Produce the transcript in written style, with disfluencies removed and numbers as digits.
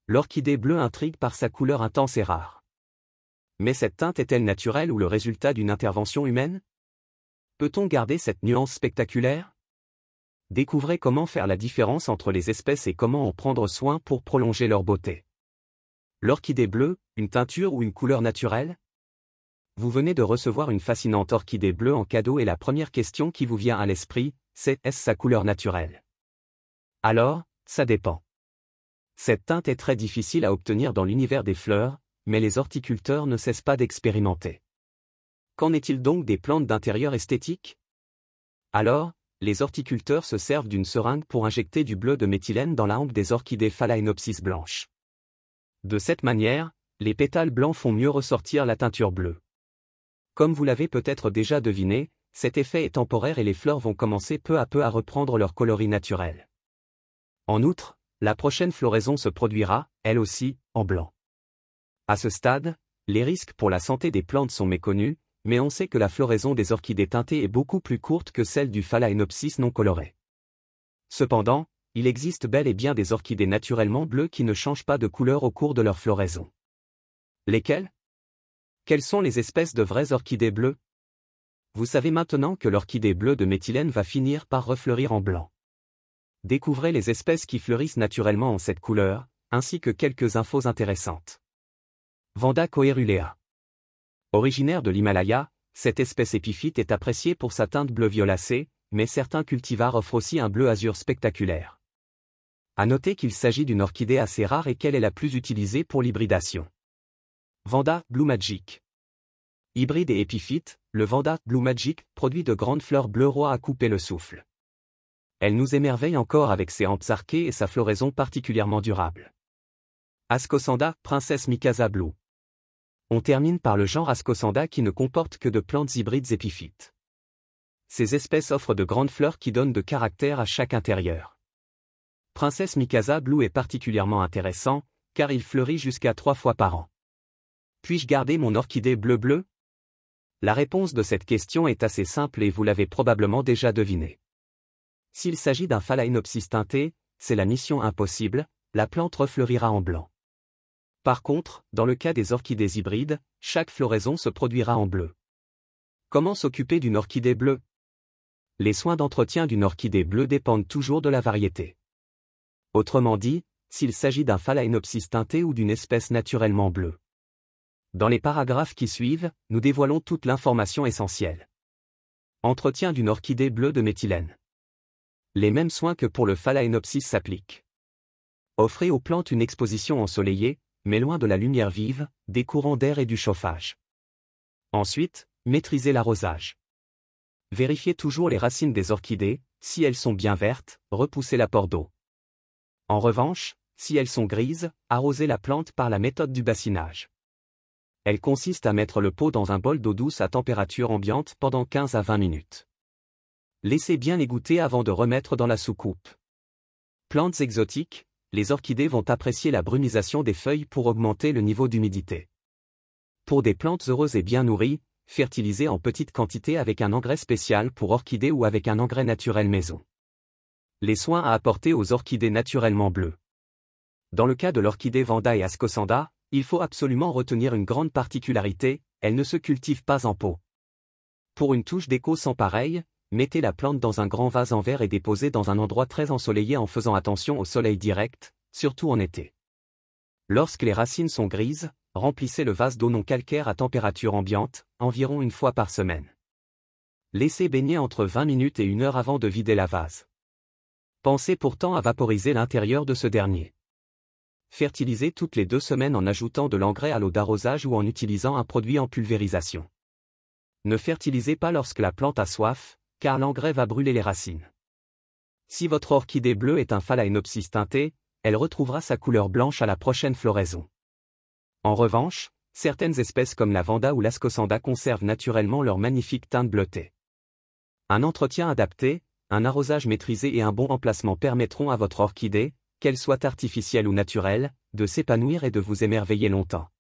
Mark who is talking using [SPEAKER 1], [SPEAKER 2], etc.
[SPEAKER 1] L'orchidée bleue intrigue par sa couleur intense et rare. Mais cette teinte est-elle naturelle ou le résultat d'une intervention humaine? Peut-on garder cette nuance spectaculaire? Découvrez comment faire la différence entre les espèces et comment en prendre soin pour prolonger leur beauté. L'orchidée bleue, une teinture ou une couleur naturelle? Vous venez de recevoir une fascinante orchidée bleue en cadeau et la première question qui vous vient à l'esprit, c'est est-ce sa couleur naturelle? Alors, ça dépend. Cette teinte est très difficile à obtenir dans l'univers des fleurs, mais les horticulteurs ne cessent pas d'expérimenter. Qu'en est-il donc des plantes d'intérieur esthétiques? Alors, les horticulteurs se servent d'une seringue pour injecter du bleu de méthylène dans la hampe des orchidées Phalaenopsis blanches. De cette manière, les pétales blancs font mieux ressortir la teinture bleue. Comme vous l'avez peut-être déjà deviné, cet effet est temporaire et les fleurs vont commencer peu à peu à reprendre leur coloris naturel. En outre, la prochaine floraison se produira, elle aussi, en blanc. À ce stade, les risques pour la santé des plantes sont méconnus, mais on sait que la floraison des orchidées teintées est beaucoup plus courte que celle du Phalaenopsis non coloré. Cependant, il existe bel et bien des orchidées naturellement bleues qui ne changent pas de couleur au cours de leur floraison. Lesquelles? Quelles sont les espèces de vraies orchidées bleues? Vous savez maintenant que l'orchidée bleue de méthylène va finir par refleurir en blanc. Découvrez les espèces qui fleurissent naturellement en cette couleur, ainsi que quelques infos intéressantes. Vanda coerulea. Originaire de l'Himalaya, cette espèce épiphyte est appréciée pour sa teinte bleu violacé, mais certains cultivars offrent aussi un bleu azur spectaculaire. À noter qu'il s'agit d'une orchidée assez rare et qu'elle est la plus utilisée pour l'hybridation. Vanda Blue Magic. Hybride et épiphyte, le Vanda Blue Magic produit de grandes fleurs bleu roi à couper le souffle. Elle nous émerveille encore avec ses hampes arquées et sa floraison particulièrement durable. Ascosanda Princess Mikasa Blue. On termine par le genre Ascosanda qui ne comporte que de plantes hybrides épiphytes. Ces espèces offrent de grandes fleurs qui donnent de caractère à chaque intérieur. Princess Mikasa Blue est particulièrement intéressant, car il fleurit jusqu'à 3 fois par an. Puis-je garder mon orchidée bleu-bleu? La réponse de cette question est assez simple et vous l'avez probablement déjà deviné. S'il s'agit d'un Phalaenopsis teinté, c'est la mission impossible, la plante refleurira en blanc. Par contre, dans le cas des orchidées hybrides, chaque floraison se produira en bleu. Comment s'occuper d'une orchidée bleue? Les soins d'entretien d'une orchidée bleue dépendent toujours de la variété. Autrement dit, s'il s'agit d'un Phalaenopsis teinté ou d'une espèce naturellement bleue. Dans les paragraphes qui suivent, nous dévoilons toute l'information essentielle. Entretien d'une orchidée bleue de méthylène. Les mêmes soins que pour le Phalaenopsis s'appliquent. Offrez aux plantes une exposition ensoleillée, mais loin de la lumière vive, des courants d'air et du chauffage. Ensuite, maîtrisez l'arrosage. Vérifiez toujours les racines des orchidées, si elles sont bien vertes, repoussez l'apport d'eau. En revanche, si elles sont grises, arrosez la plante par la méthode du bassinage. Elle consiste à mettre le pot dans un bol d'eau douce à température ambiante pendant 15 à 20 minutes. Laissez bien égoutter avant de remettre dans la soucoupe. Plantes exotiques, les orchidées vont apprécier la brunisation des feuilles pour augmenter le niveau d'humidité. Pour des plantes heureuses et bien nourries, fertilisez en petite quantité avec un engrais spécial pour orchidées ou avec un engrais naturel maison. Les soins à apporter aux orchidées naturellement bleues. Dans le cas de l'orchidée Vanda et Ascosanda, il faut absolument retenir une grande particularité, elle ne se cultive pas en pot. Pour une touche d'écho sans pareil, mettez la plante dans un grand vase en verre et déposez dans un endroit très ensoleillé en faisant attention au soleil direct, surtout en été. Lorsque les racines sont grises, remplissez le vase d'eau non calcaire à température ambiante, environ 1 fois par semaine. Laissez baigner entre 20 minutes et 1 heure avant de vider la vase. Pensez pourtant à vaporiser l'intérieur de ce dernier. Fertilisez toutes les 2 semaines en ajoutant de l'engrais à l'eau d'arrosage ou en utilisant un produit en pulvérisation. Ne fertilisez pas lorsque la plante a soif, car l'engrais va brûler les racines. Si votre orchidée bleue est un Phalaenopsis teinté, elle retrouvera sa couleur blanche à la prochaine floraison. En revanche, certaines espèces comme la Vanda ou l'Ascosanda conservent naturellement leur magnifique teinte bleutée. Un entretien adapté, un arrosage maîtrisé et un bon emplacement permettront à votre orchidée, qu'elle soit artificielle ou naturelle, de s'épanouir et de vous émerveiller longtemps.